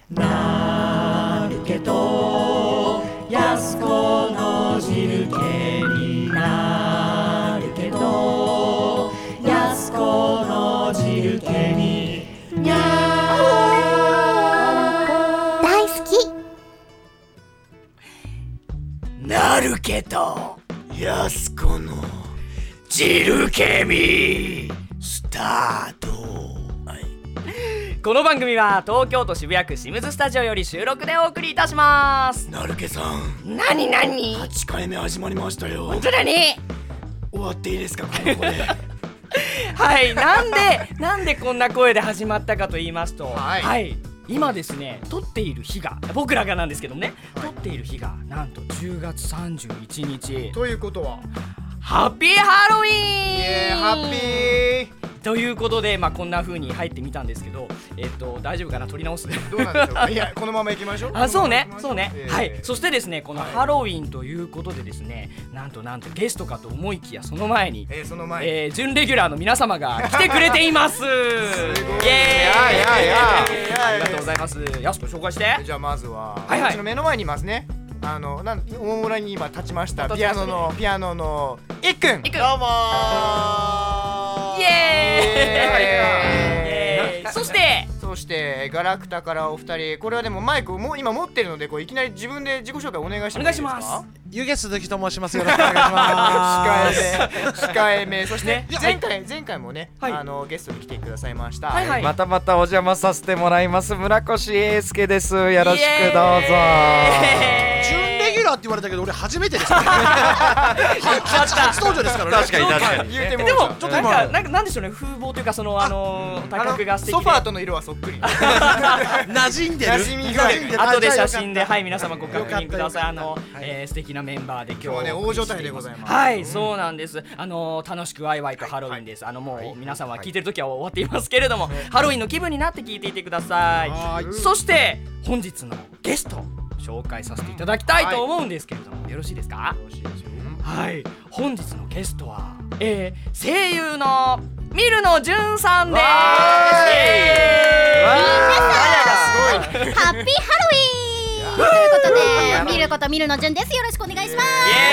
なるけどやすこの汁気になるけどやすこの汁気ににゃー大好き。 なるけどやすこの汁気みスタート。この番組は東京都渋谷区シムズスタジオより収録でお送りいたします。 なるけさん、 なになに 8回目始まりましたよ。 本当だね。 終わっていいですか、この声。 はい、なんでこんな声で始まったかと言いますと、 はい、 今ですね、撮っている日が、僕らがなんですけどもね、撮っている日がなんと10月31日ということはハッピーハロウィーン。 ハッピーということで、こんな風に入ってみたんですけど、大丈夫かな、撮り直す。 どうなんでしょうか。いや、このまま行きましょう。 あ、そうね、はい。そしてですね、このハロウィンということでですね、なんとゲストかと思いきや、その前に準レギュラーの皆様が来てくれています。イエーイ。ありがとうございます。やすこ紹介して。 じゃあまずは、 はい、 私の目の前にいますね。大村に今立ちました。ピアノのいっくん。どうもー。イエーイ。そしてガラクタからお二人、これはでもマイクを今持ってるので、いきなり自分で自己紹介お願いしてもいいですか。 お願いします。 湯気鈴木と申します。よろしくお願いします。 控えめ。そして前回もね、ゲストに来てくださいました。 またまたお邪魔させてもらいます。村越英介です。よろしくどうぞ。 準レギュラーって言われたけど、俺初めてですね。初登場ですからね。 確かに。 言うてもでもちょっとなんでしょうね、風貌というか、その体格が素敵で、 ソファーとの色はそっくり。 馴染んでる。 後で写真で、はい、皆様ご確認ください。素敵なメンバーで今日はね、大所帯でございます。 はい、そうなんです。楽しくワイワイとハロウィンです。もう皆様聞いてる時は終わっていますけれども、ハロウィンの気分になって聞いていてください。そして本日のゲスト紹介させていただきたいと思うんですけれども、よろしいですか。はい、本日のゲストは声優のミルノジュンさんです。 ハッピーハロウィーンということで、ミルことミルノジュンです。よろしくお願いします。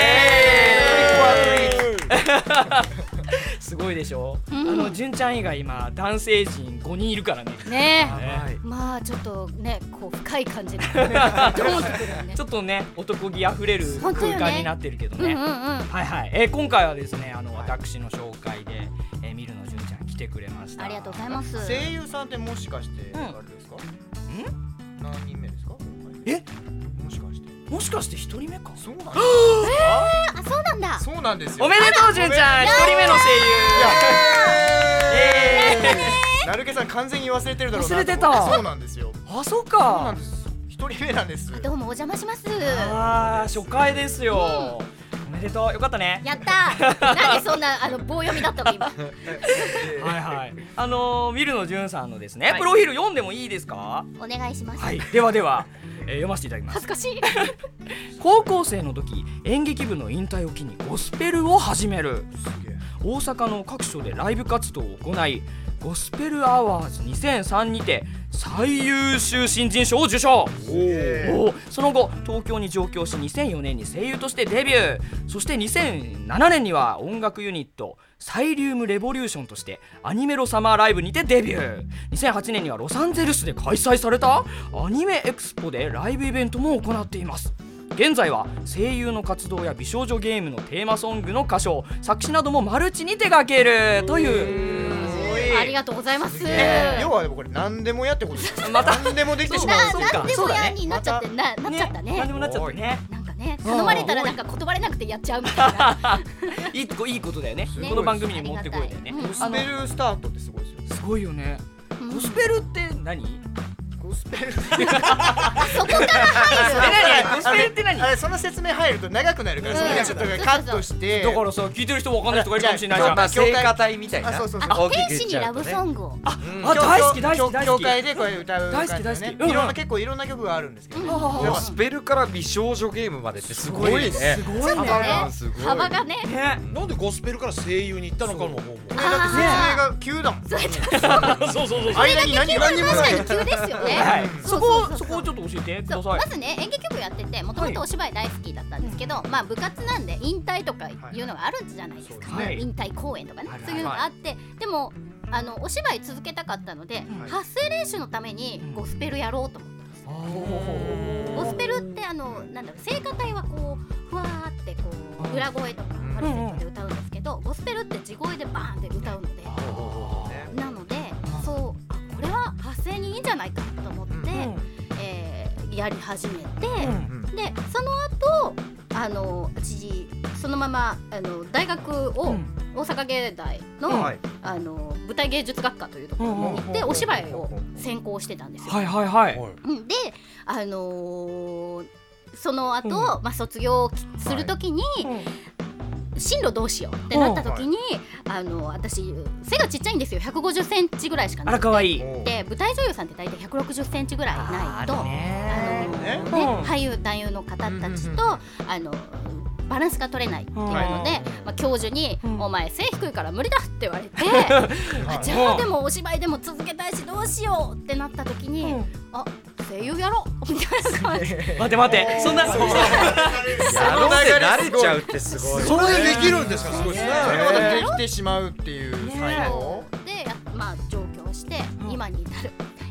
すごいでしょ。ジュンちゃん以外今男性陣5人いるからね。 ねえ、まあちょっとね、こう深い感じでドーンとくるよね。 ちょっとね、男気あふれる空間になってるけどね。はいはい。今回はですね、私の紹介でミルノジュンちゃん来てくれました。 ありがとうございます。 声優さんってもしかしてあれですか。何人目ですか。もしかして1人目か。そうなんですか。 あ、そうなんだ。 そうなんですよ。 おめでとう、じゅんちゃん、1人目の声優。 なるけさん完全に忘れてるだろうな。 忘れてた。 そうなんですよ。 あ、そうか。 そうなんです。1人目なんです。 どうもお邪魔します。 初回ですよ。おめでとう、よかったね。 やった。なんでそんな棒読みだったの今。 はいはい。ミルノジュンさんのですね、プロフィール読んでもいいですか。 お願いします。 はい。では、読ませていただきます。 恥ずかしい。 高校生の時、演劇部の引退を機にゴスペルを始める。大阪の各所でライブ活動を行い、ゴスペルアワーズ2003にて最優秀新人賞を受賞。その後東京に上京し、2004年に声優としてデビュー。そして2007年には音楽ユニットサイリウムレボリューションとしてアニメロサマーライブにてデビュー。2008年にはロサンゼルスで開催されたアニメエクスポでライブイベントも行っています。現在は声優の活動や美少女ゲームのテーマソングの歌唱、作詞などもマルチに手掛けるという。 ありがとうございます。 要はこれ何でもやってことです。また何でもできてしまう。 何でもやになっちゃってなっちゃったね。 何でもなっちゃってね。 なんかね、頼まれたらなんか断れなくてやっちゃうみたいな。 いいことだよね。この番組に持ってこいだよね。 ゴスペルスタートってすごいですよ。 すごいよね。ゴスペルって何？ゴスペル。 そこから入る。 ゴスペルって何？ あれ、その説明入ると長くなるから、それがちょっとカットして。 だからさ、聞いてる人分かんない人がいるかもしれないじゃん。 聖歌隊みたいな。 天使にラブソングを。 大好き。 教会でこれ歌う感じでね。結構いろんな曲があるんですけど。 ゴスペルから美少女ゲームまでってすごいね。 すごいね。 幅がね。 なんでゴスペルから声優に行ったのかも。 だって説明が急だもん。 そう。 間に何もない。 急ですよね。 そこをちょっと教えてください。 まずね演劇部やっててもともとお芝居大好きだったんですけど、まあ部活なんで引退とかいうのがあるじゃないですか、引退公演とかね、そういうのがあって、でもお芝居続けたかったので、発声練習のためにゴスペルやろうと思ったんですよ。ゴスペルってなんだろう、聖歌隊はこうふわーってこう裏声とかファルセットで歌うんですけど、ゴスペルって地声でバーンって歌うので、なのでこれは発声にいいんじゃないかと思って、やり始めて、でその後私そのまま大学を大阪芸大の、舞台芸術学科というところに行ってお芝居を専攻してたんですよ。でその後、卒業するときに、進路どうしようってなった時に、私背がちっちゃいんですよ。150センチぐらいしかなくて、 あらかわいい。 で舞台女優さんって大体160センチぐらいないと俳優男優の方たちとバランスが取れないっていうので、教授にお前背低いから無理だって言われてじゃあでもお芝居でも続けたいしどうしようってなった時に、声優やろうみたいな感じ。 待ってそんなやろうって慣れちゃうってすごい。 それでできるんですか？すごいですね。 それまでできてしまうっていう才能で上京して今に至る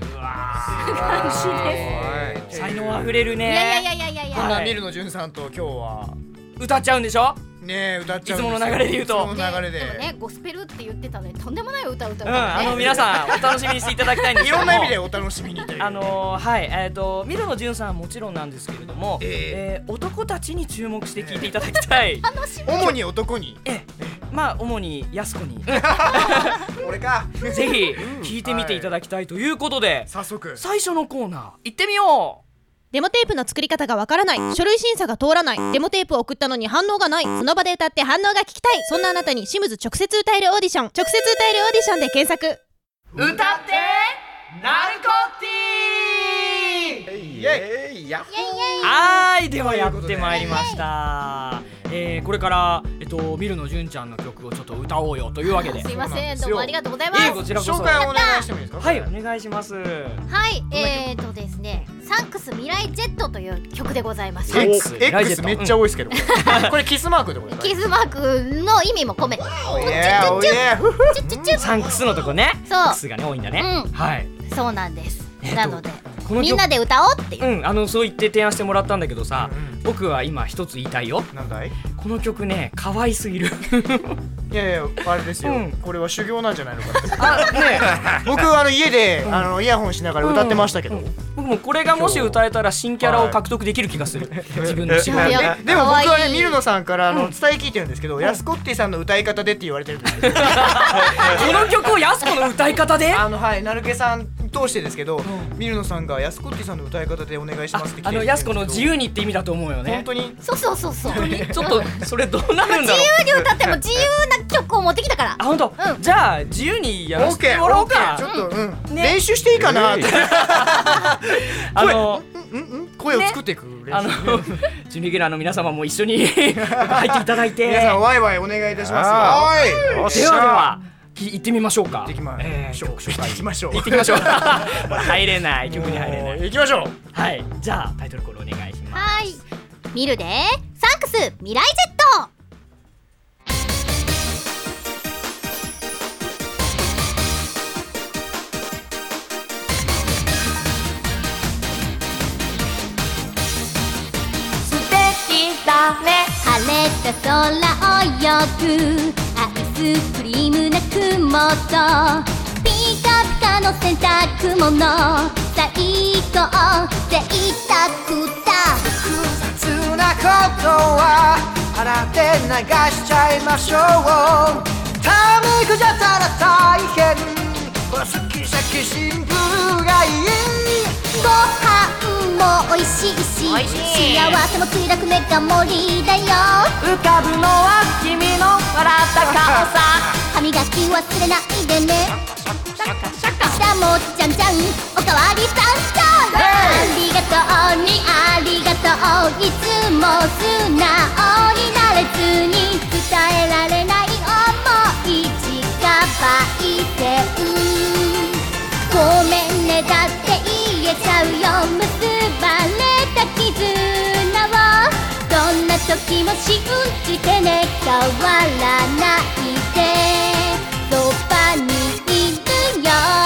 才能あふれるね。 いやこんなミルノジュンさんと今日は歌っちゃうんでしょね、歌っちゃう。 いつもの流れで言うと、 いつもの流れででもね、ゴスペルって言ってたのにとんでもない歌歌う皆さんお楽しみにしていただきたいんですけども、 いろんな意味でお楽しみにという。 ミルノジュンさんはもちろんなんですけれども、男たちに注目して聞いていただきたい。 主に男に、 主にやすこに俺かぜひ聞いてみていただきたいということで、 早速最初のコーナー行ってみよう。 デモテープの作り方がわからない、書類審査が通らない、デモテープを送ったのに反応がない、その場で歌って反応が聞きたい、そんなあなたにシムズ直接歌えるオーディション、直接歌えるオーディションで検索。 歌ってナルコティー。ではやってまいりました。これからミルノジュンちゃんの曲をちょっと歌おうよというわけで。 すいません、どうもありがとうございます。 こちらこそ紹介をお願いしてもいいですか？ はい、お願いします。 はい、ですね、サンクス未来ジェットという曲でございます。 X めっちゃ多いですけど、これキスマークってことですか？ キスマークの意味も込めて、 サンクスのとこね、 そうクスがね多いんだね。はい、 そうなんです。なのでみんなで歌おうっていう、 そう言って提案してもらったんだけどさ、僕は今一つ言いたいよ。 なんだい？ この曲ね、可愛すぎる。 いやいや、あれですよ、これは修行なんじゃないのかって僕家でイヤホンしながら歌ってましたけど、 僕もこれがもし歌えたら新キャラを獲得できる気がする。自分の仕事で。 でも僕はね、ミルノさんから伝え聞いてるんですけど、ヤスコッティさんの歌い方でって言われてるんですよ。この曲をヤスコの歌い方で？ はい、なるけさん通してですけど、ミルノさんがヤスコッティさんの歌い方でお願いしますって来てるんですけど、 ヤスコの自由にって意味だと思うよね。 本当に？ そうちょっとそれどうなるんだろう。 自由に歌っても自由な曲を持ってきたから。 本当。じゃあ自由にやらせてもらおうか。 ちょっと練習していいかなって。声を作っていく練習。 準レギュラーの皆様も一緒に入っていただいて、 皆さんワイワイお願いいたします。 では行ってみましょうか。 行ってきましょう。 入れない、曲に入れない。 行きましょう。 はい、じゃあタイトルコールお願いします。 はい、ミルでサンクス未来ジェット。晴れた空をよくアイスクリームな雲とピカピカの洗濯物、最高贅沢だ。 複雑なことは洗って流しちゃいましょう。タメ口じゃったら大変、これ好きシャキシンプルがいい。 ご飯も美味しいし、幸せもついだく目が盛りだよ。 浮かぶのは君の笑った顔さ。 歯磨き忘れないでね。下もじゃんじゃんおかわりさんさん。ありがとうにありがとう、いつも素直になれずに伝えられない想い自家焙煎。ごめんねだって言えず時も信じてね、変わらないでそばにいるよ。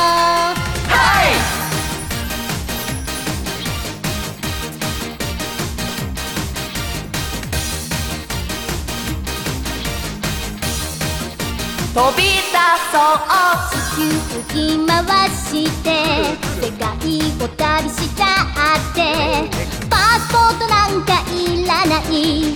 飛び出そう地球儀回して世界を旅したってパスポートなんかいらない、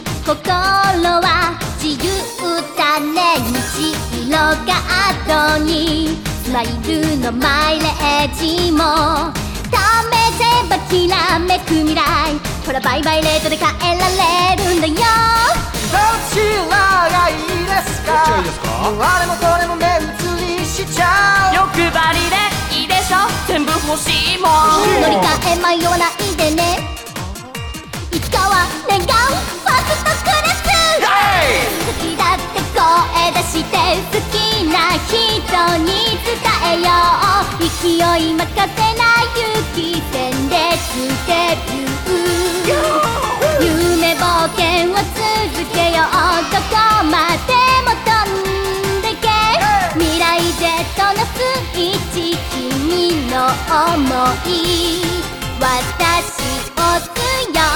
心は自由だね。虹色が後にスマイルのマイレージも試せばきらめく未来、ほらバイバイレートで変えられるんだよ。 どちらがいいですか？もうあれもこれも目移りしちゃう。 欲張りでいいでしょ、全部欲しいもん。 乗り換え迷わないでね、いつかは願うファーストクラス。好きだって声出して好きな人に伝えよう。勢い任せな行き戦列デビュー、夢冒険を続けよう。どこまでも飛んでけ、未来ジェットのスイッチ、君の想い私押すよ。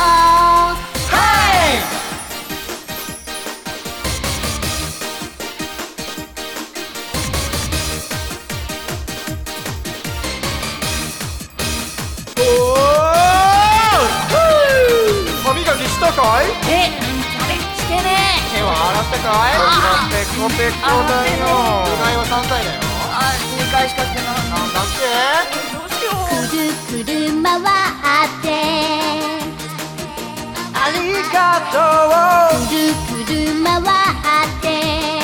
歯磨きしたかい？ してね。 手は洗ったかい？ ペコペコだよ。 うがいは3回だよ。 2回しかしてなかった。 なんだって？ どうしよう。 くるくる回ってありがとう。 くるくる回って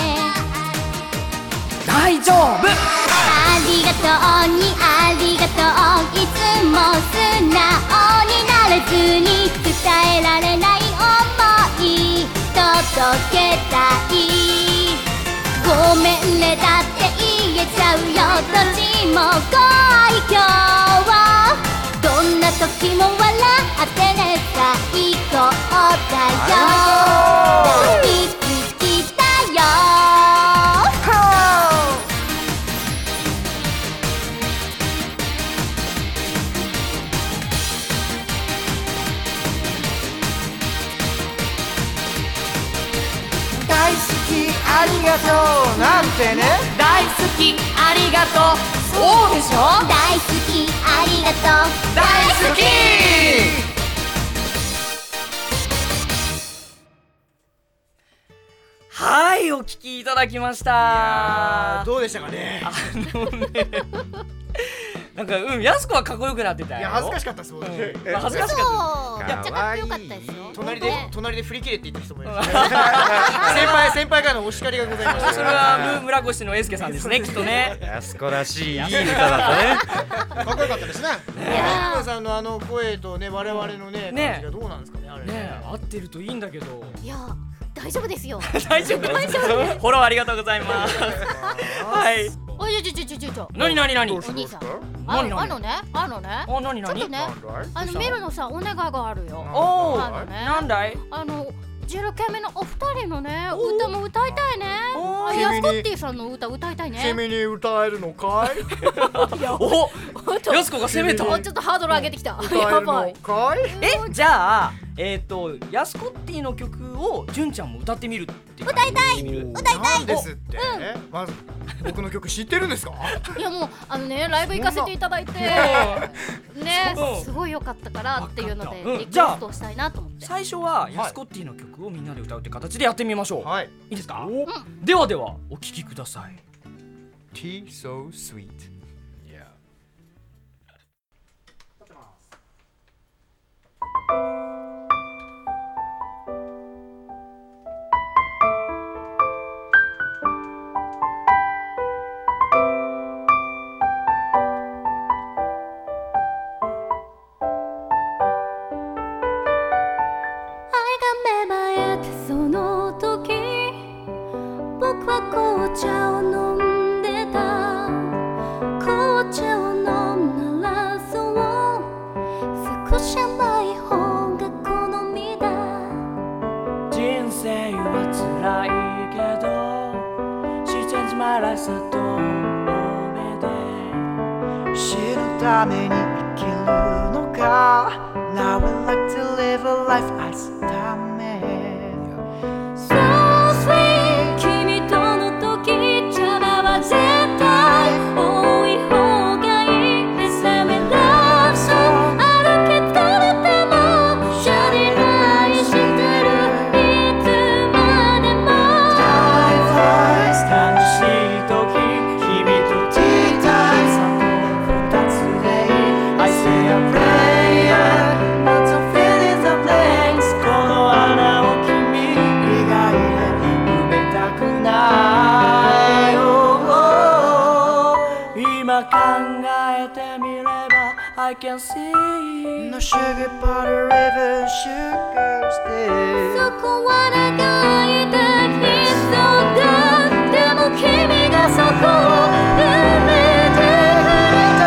大丈夫。 ありがとうにありがとう、いつも素直になれずに伝えられない想い届けたい。ごめんねだって言えちゃうよ、どっちも来い今日は。どんな時も笑ってね、最高だよ。大好きだよ。 大好きありがとうなんてね。 大好きありがとう。そうでしょ。 大好きありがとう。 大好き。はい、お聞きいただきました。 どうでしたかね。 なんかやすこはかっこよくなってたよ。 いや恥ずかしかったです僕。 まあ恥ずかしかっそうめっちゃかっこよかったですよ。 隣で振り切れって言った人もいました。先輩からのお叱りがございましたた。 それは村越のエスケさんですね、きっとね。 やすこらしいいい歌だったね。 かっこよかったですね。 や皆さんのあの声とね我々のね感じがどうなんですかねあれ。 ね、合ってるといいんだけど。 いや大丈夫ですよ。 大丈夫。フォローありがとうございます。はい。 おいちょ何お兄さん、あのねお、何ちょっとね、メルのさお願いがあるよ。 おあのね、 なんだい。 16回目のお二人のね歌も歌いたいね。ヤスコッティさんの歌歌いたいね。 君に歌えるのかい？ お、やすこが攻めた。 ちょっとハードル上げてきた。 歌えるのかい？ じゃあヤスコッティの曲を純ちゃんも歌ってみるっていう。 歌いたいなんですってまず僕の曲知ってるんですか？ いやもうねライブ行かせていただいてねすごい良かったからっていうのでリクエストしたいなと思って。 最初はヤスコッティの曲をみんなで歌うって形でやってみましょう。 はい。 いいですか？ではお聴きください。 Tea so sweet。 僕は紅茶を飲んでた。 I can see No sugar but a river sugar still そこは長い滝そうだでも君がそこを埋めてくれた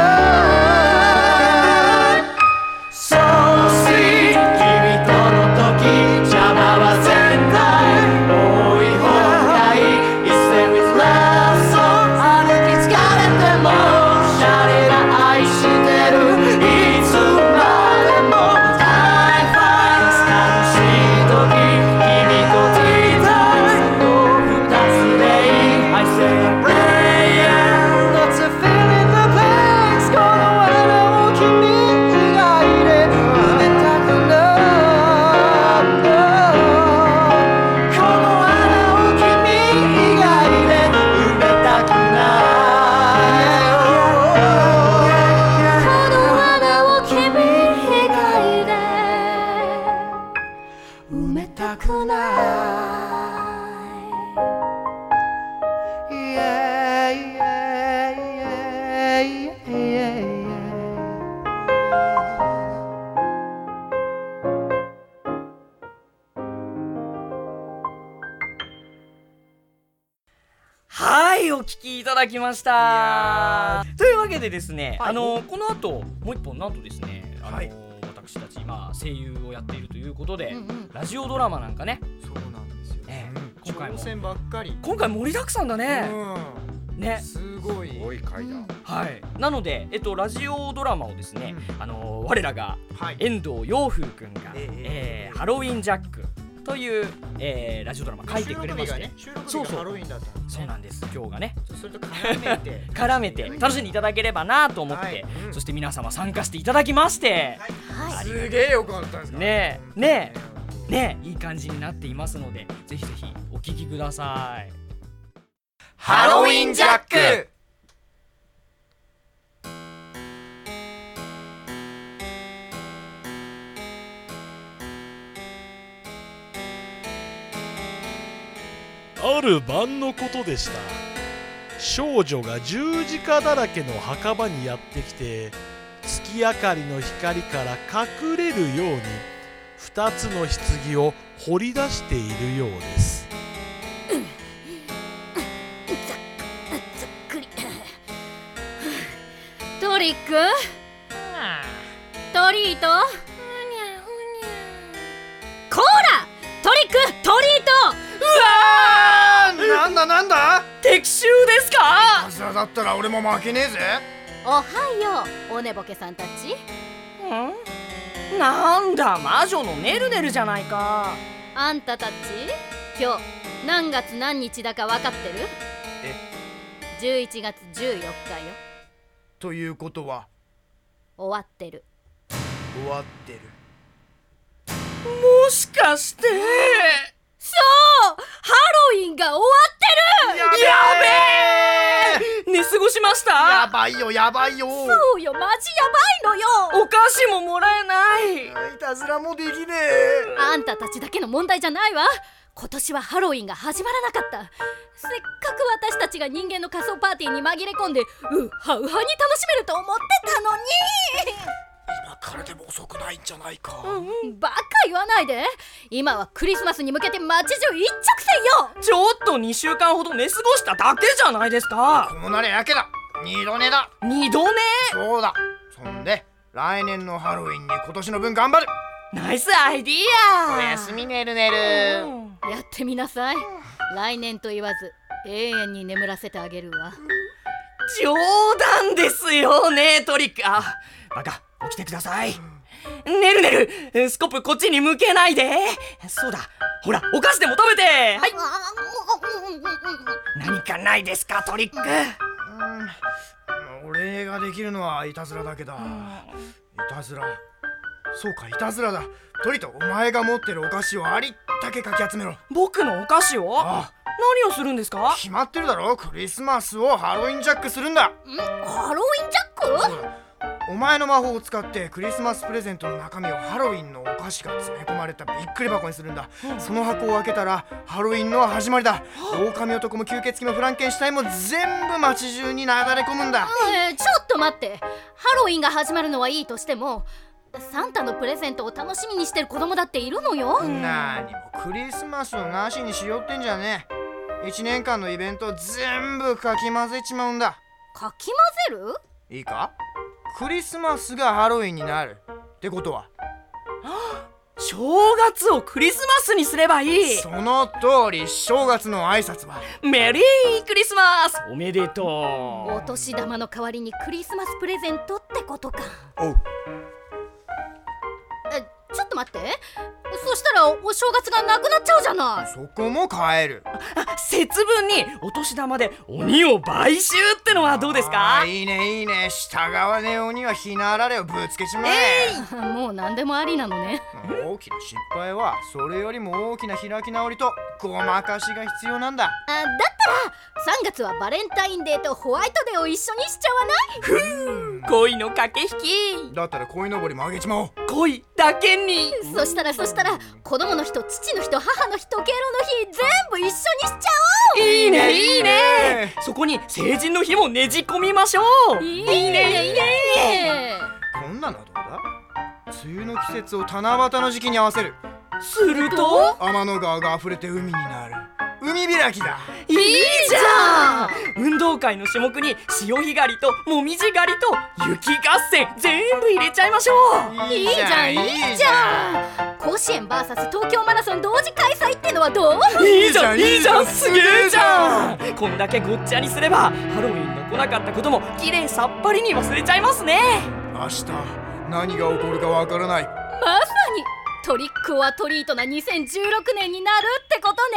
So sweet 君との時邪魔は絶対多い方がいい It's there with love song 歩き疲れてもシャレな愛してるいつまでも Time flies 楽しい時君とティータイムその二つでいい I say a prayer Not to fill in the blanks この穴を君以外で埋めたくないこの穴を君以外で埋めたくないこの穴を君以外で埋めたくない Yeah, yeah, yeah, yeah, yeah. はい、お聞きいただきましたというわけでですね、この後もう一本なんとですね、私たち今声優をやっているということで、ラジオドラマなんかね、 そうなんですよね。 今回も挑戦ばっかり。 今回盛りだくさんだね、ね、 すごい回だ。 はい、なので、ラジオドラマをですね、我らが遠藤洋風くんが、ハロウィンジャックという、ラジオドラマ書いてくれまして、 収録日がハロウィンだったんですね。 そうなんです。今日がね、 それと絡めて楽しんでいただければなと思って、そして皆様参加していただきまして、 すげえよかったですねいい感じになっていますので、ぜひぜひお聞きください。 ハロウィンジャック。 ある晩のことでした。少女が十字架だらけの墓場にやってきて、月明かりの光から隠れるように2つの棺を掘り出しているようです。 ざっくりトリックトリートコーラトリックトリートなんだ敵襲ですか？ 朝だったら俺も負けねえぜ。 おはようお寝ぼけさんたち。 なんだ魔女のねるねるじゃないか。 あんたたち今日何月何日だか分かってる？11月14日よ。 ということは終わってる。 終わってる。 もしかしてそうハロウィンが終わってる。 やべえ寝過ごしました。 やばいよやばいよ。 そうよマジやばいのよ。 お菓子ももらえない。 いたずらもできねえ。 あんたたちだけの問題じゃないわ。今年はハロウィンが始まらなかった。せっかく私たちが人間の仮装パーティーに紛れ込んでウハウハに楽しめると思ってたのに。 今からでも遅くないんじゃないか。 バカ言わないで。今はクリスマスに向けて街中一直線よ。 ちょっと2週間ほど寝過ごしただけじゃないですか。 こうなれやけだ。二度寝だ。 二度寝？ そうだ。そんで来年のハロウィンに今年の分頑張る。 ナイスアイディア。 おやすみねるねる。 やってみなさい。来年と言わず永遠に眠らせてあげるわ。 冗談ですよねトリック。バカ起きてください。ねるねるスコップこっちに向けないで。そうだほらお菓子でも食べて。はい何かないですかトリック。 俺ができるのはいたずらだけだ。いたずら。そうかいたずらだ。トリトお前が持ってるお菓子をありったけかき集めろ。 僕のお菓子を？何をするんですか？ 決まってるだろ。クリスマスをハロウィンジャックするんだ。 ハロウィンジャック？ そうだ。 お前の魔法を使ってクリスマスプレゼントの中身をハロウィンのお菓子が詰め込まれたびっくり箱にするんだ。その箱を開けたらハロウィンの始まりだ。狼男も吸血鬼もフランケンシュタインも全部街中になだれ込むんだ。 ちょっと待って、ハロウィンが始まるのはいいとしてもサンタのプレゼントを楽しみにしてる子供だっているのよ。 何もクリスマスをなしにしようってんじゃねえ。1年間のイベントを全部かき混ぜちまうんだ。 かき混ぜる？ いいか、クリスマスがハロウィンになるってことは正月をクリスマスにすればいい。 その通り。正月の挨拶はメリークリスマスおめでとう。 お年玉の代わりにクリスマスプレゼントってことか。 おう。 ちょっと待って、そしたらお正月がなくなっちゃうじゃない。 そこも変える。 節分にお年玉で鬼を買収ってのはどうですか？ いいねいいね。従わねえ鬼はひなあられをぶつけちまえ。 もう何でもありなのね。 大きな失敗はそれよりも大きな開き直りとごまかしが必要なんだ。 だったら3月はバレンタインデーとホワイトデーを一緒にしちゃわない？ 恋の駆け引き。 だったら鯉のぼりもあげちまおう。 恋だけに。 そしたら子供の日と父の日と母の日と敬老の日全部一緒にしちゃおう。 いいねいいね。そこに成人の日もねじ込みましょう。 いいね。 こんなのはどうだ。梅雨の季節を七夕の時期に合わせる。 すると天の川が溢れて海になる。海開きだ。 いいじゃん。運動会の種目に潮干狩りともみじ狩りと雪合戦全部入れちゃいましょう。 いいじゃん。甲子園 VS 東京マラソン同時開催ってのはどう？ いいじゃんすげえじゃん。こんだけごっちゃにすればハロウィンの来なかったこともきれいさっぱりに忘れちゃいますね。 明日何が起こるかわからない。 まさにトリックオアトリートな2016年になるってことね。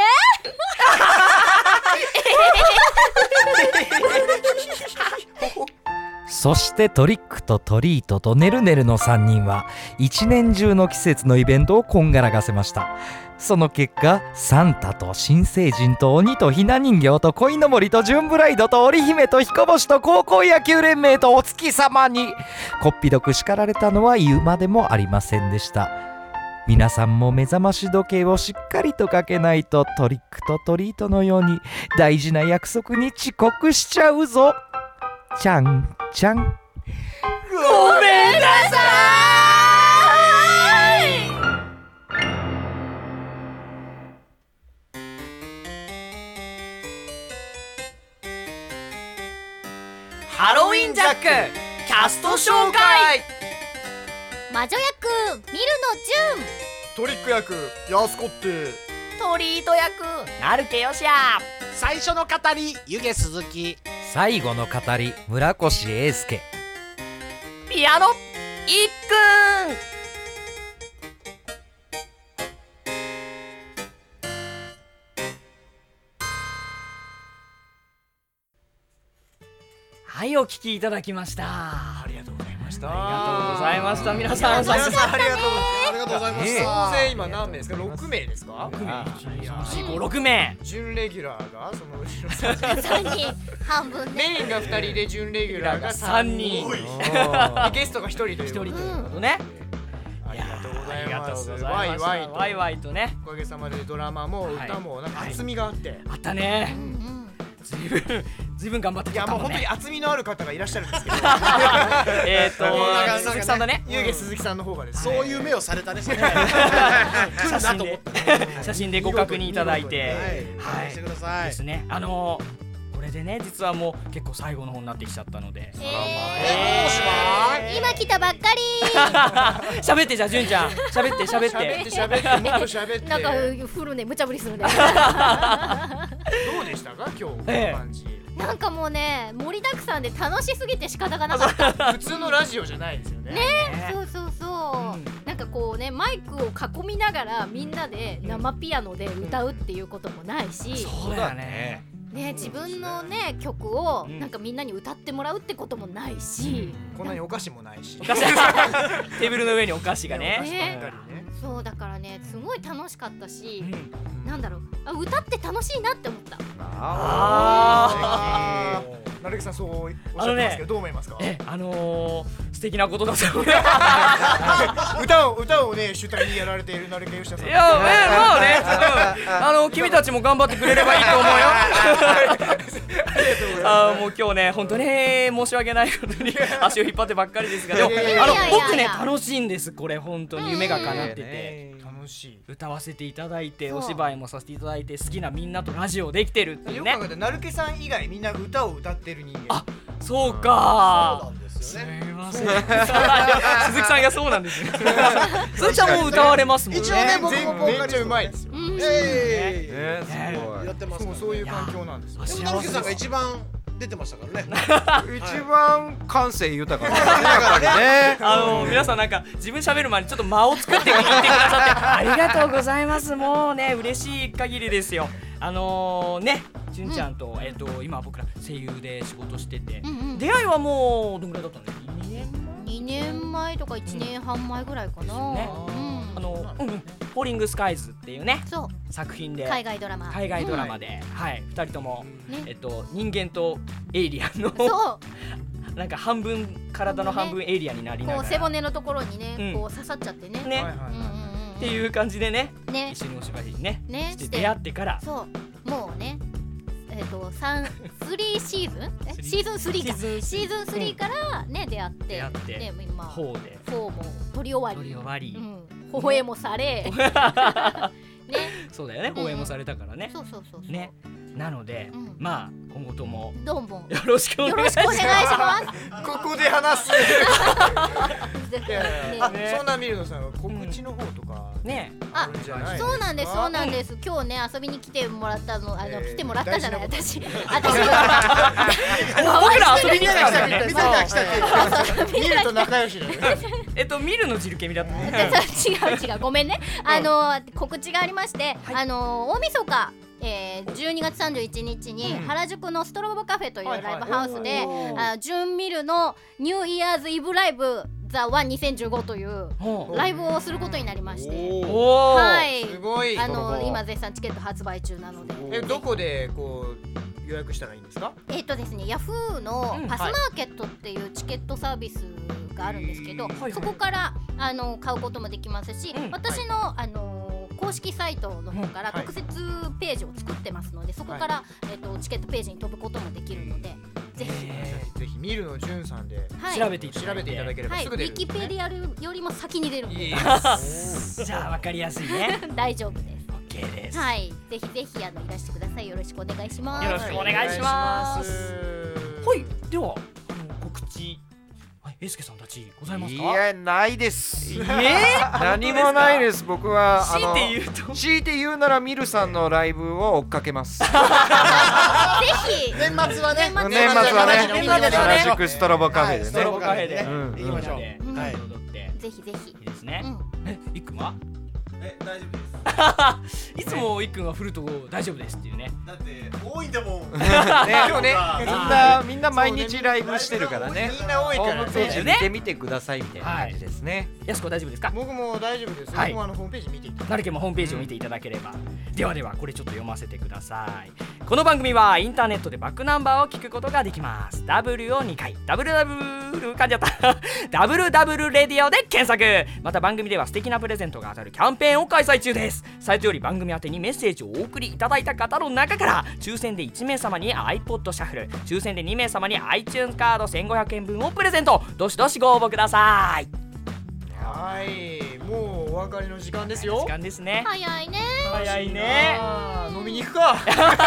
そしてトリックとトリートとねるねるの3人は一年中の季節のイベントをこんがらがせました。その結果、サンタと新成人と鬼とひな人形と鯉のぼりとジュンブライドと織姫と彦星と高校野球連盟とお月様にこっぴどく叱られたのは言うまでもありませんでした。皆さんも目覚まし時計をしっかりとかけないとトリックとトリートのように大事な約束に遅刻しちゃうぞ。ちゃんちゃん。 ごめんなさい。ハロウィンジャックキャスト紹介。 魔女役ミルノジュン、 トリック役ヤスコってトリート役なるけよしゃ。 最初の語り湯気鈴木、 最後の語り村越英介、 ピアノいっくん。はい、お聞きいただきました。 ありがとうございました。 ありがとうございました。皆さん皆さんありがとうありがとうございます。 総勢今何名ですか。6名ですか。 6名。 準レギュラーがその後ろ 3人半分ね。 メインが2人で準レギュラーが 3 3 人人ゲストが1人という 1人ということね。 ありがとうございます。 ワイワイとワイワイとね。 おかげさまでドラマも歌もなんか厚みがあってあったね。ずいぶん頑張ってきたもんね。 いやもう本当に厚みのある方がいらっしゃるんですけど鈴木さんだね。 湯気鈴木さんの方がですそうね、 いう目をされたね。来るなと思って。 写真でご確認いただいて、 はい、してください。 ですね。これでね、実はもう結構最後の方になってきちゃったので、 もうおしまい。 今来たばっかり。 喋ってじゃあ純ちゃん喋って喋ってもっと喋ってなんかフルね無茶ぶりするね。 どうでしたか今日この感じ。 なんかもうね盛りだくさんで楽しすぎて仕方がなかった。 普通のラジオじゃないですよね。 そうそうそう、なんかこうねマイクを囲みながらみんなで生ピアノで歌うっていうこともないし、 そうだよね。 ね、自分のね曲をなんかみんなに歌ってもらうってこともないし、 こんなにお菓子もないし、 テーブルの上にお菓子がね。 そうだからねすごい楽しかったし、なんだろう、歌って楽しいなって思った。 なるけさんそうおっしゃってますけどどう思いますか？ 素敵なことだと思う。 歌をね主体にやられているなるけ吉田さん。 いやまあね、君たちも頑張ってくれればいいと思うよ。もう今日ね本当に申し訳ないことに足を引っ張ってばっかりですが、でも僕ね楽しいんです。これ本当に夢が叶ってて楽しい。 歌わせていただいてお芝居もさせていただいて好きなみんなとラジオできてるっていうね。 よく考えたらなるけさん以外みんな歌を歌ってる人間。 あ、そうか。 そうなんですよね。 すみません。鈴木さんがそうなんですね。鈴木さんも歌われますもんね。 一応ね僕もめっちゃうまいですよ。 すごいやってますからね。 そういう環境なんですよ。 でもなるけさんが一番出てましたからね。 一番感性豊かですねやっぱりね。 皆さんなんか自分喋る前にちょっと間を作って言ってくださってありがとうございます。もうね嬉しい限りですよ。ね、純ちゃんと今僕ら声優で仕事してて、出会いはもうどのぐらいだったんですか？2 年前とか1年半前ぐらいかな。 フォーリングスカイズっていうねそう作品で海外ドラマで、はい2人とも人間とエイリアンのなんか半分体の半分エイリアンになりながらこう背骨のところにねこう刺さっちゃってねっていう感じでね一緒にお芝居にねして出会ってからそうもうね3シーズンシーズン3かシーズン3からね出会ってで今4も撮り終わり微笑もされねそうだよね放映もされたからねそうねなのでまあ今後ともどんどんよろしくお願いします。 ここで話す。そんなミルノさんは告知の方とかねあそうなんです今日ね遊びに来てもらったの来てもらったじゃない私僕ら遊びに来たんだよね。 ミルと仲良しだよね。 ミルの汁気味だったね。 違うごめんね告知がありまして大晦日12月31日に原宿のストロボカフェというライブハウスで純ミルのニューイヤーズイブライブザワン2015というライブをすることになりましてはいすごい今絶賛チケット発売中なのでどこでこう予約したらいいんですか？ ですねヤフーのパスマーケットっていうチケットサービスがあるんですけどそこから買うこともできますし私の公式サイトの方から特設ページを作ってますのでそこからチケットページに飛ぶこともできるのでぜひミルのジュンさんで調べていただければすぐ出る。ウィキペディアよりも先に出るんでじゃあ分かりやすいね。 大丈夫です。 OK です。 はいぜひいらしてください。よろしくお願いします。 よろしくお願いします。はいでは告知エースケさんたちございますか？ いやないです。何もないです。僕は強いて言うならミルさんのライブを追っかけます。ぜひ年末はね原宿ストロボカフェでね。 ストロボカフェで行きましょう。 はい踊ってぜひいいですね。いっくんは？ 大丈夫です。 いつもいっくんは振ると大丈夫ですっていうね。 だって多いんだもん。 今日ねみんな毎日ライブしてるからね。 みんな多いからホームページ見てみてくださいみたいな感じですね。 やすこ大丈夫ですか？ 僕も大丈夫です。僕もホームページ見ていただいて。 なるけもホームページを見ていただければ。ではこれちょっと読ませてください。この番組はインターネットでバックナンバーを聞くことができます。 W を2回 WW 噛んじゃったWW レディオで検索。また番組では素敵なプレゼントが当たるキャンペーンを開催中です。サイトより番組宛てにメッセージをお送りいただいた方の中から抽選で1名様に iPod シャッフル、抽選で2名様に iTunes カード1500円分をプレゼント。どしどしご応募ください。 はいもうお別れの時間ですよ。 時間ですね。 早いね飲みに行くか。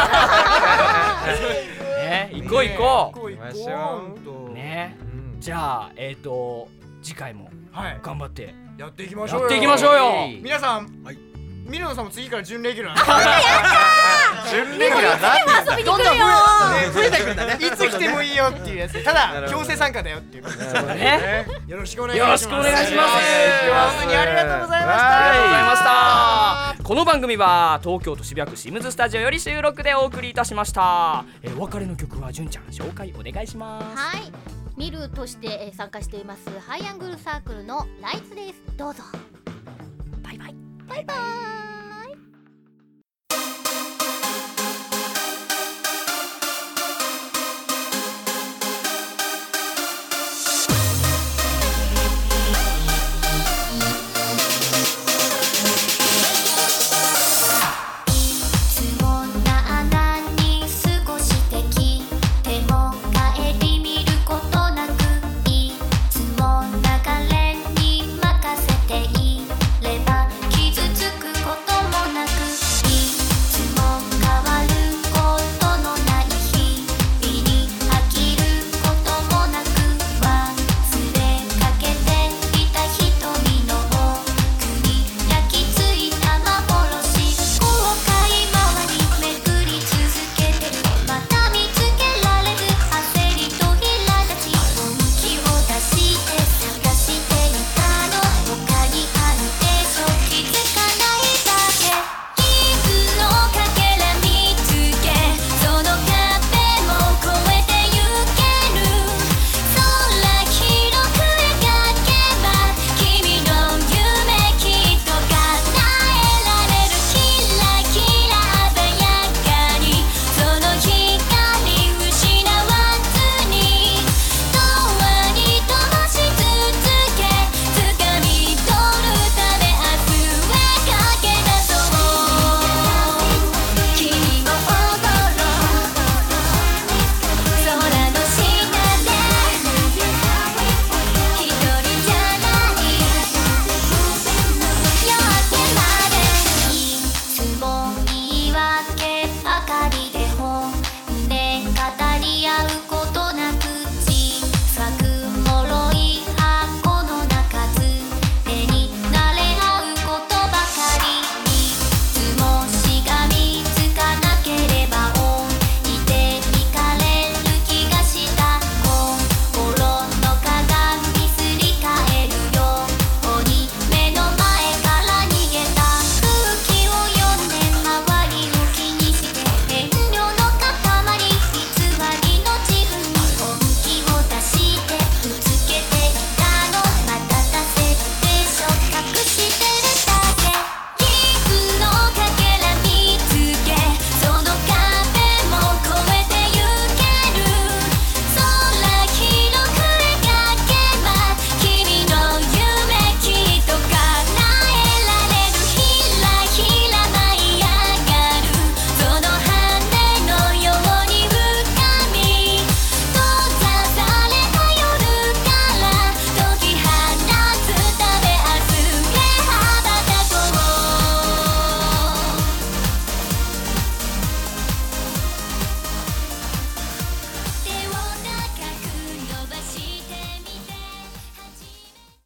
行こう行こうね。じゃあ次回も頑張ってやっていきましょうよ。 皆さんミルノさんも次から準レギュラー。 準レギュラーなんでどんどん増えてくんだね。いつ来てもいいよっていうやつ。ただ強制参加だよっていうことですね。よろしくお願いします。 今日は本当にありがとうございました。この番組は東京都渋谷区シムズスタジオより収録でお送りいたしました。お別れの曲は純ちゃん紹介お願いします。 はいミルとして参加していますハイアングルサークルのライツです。どうぞバイバイ。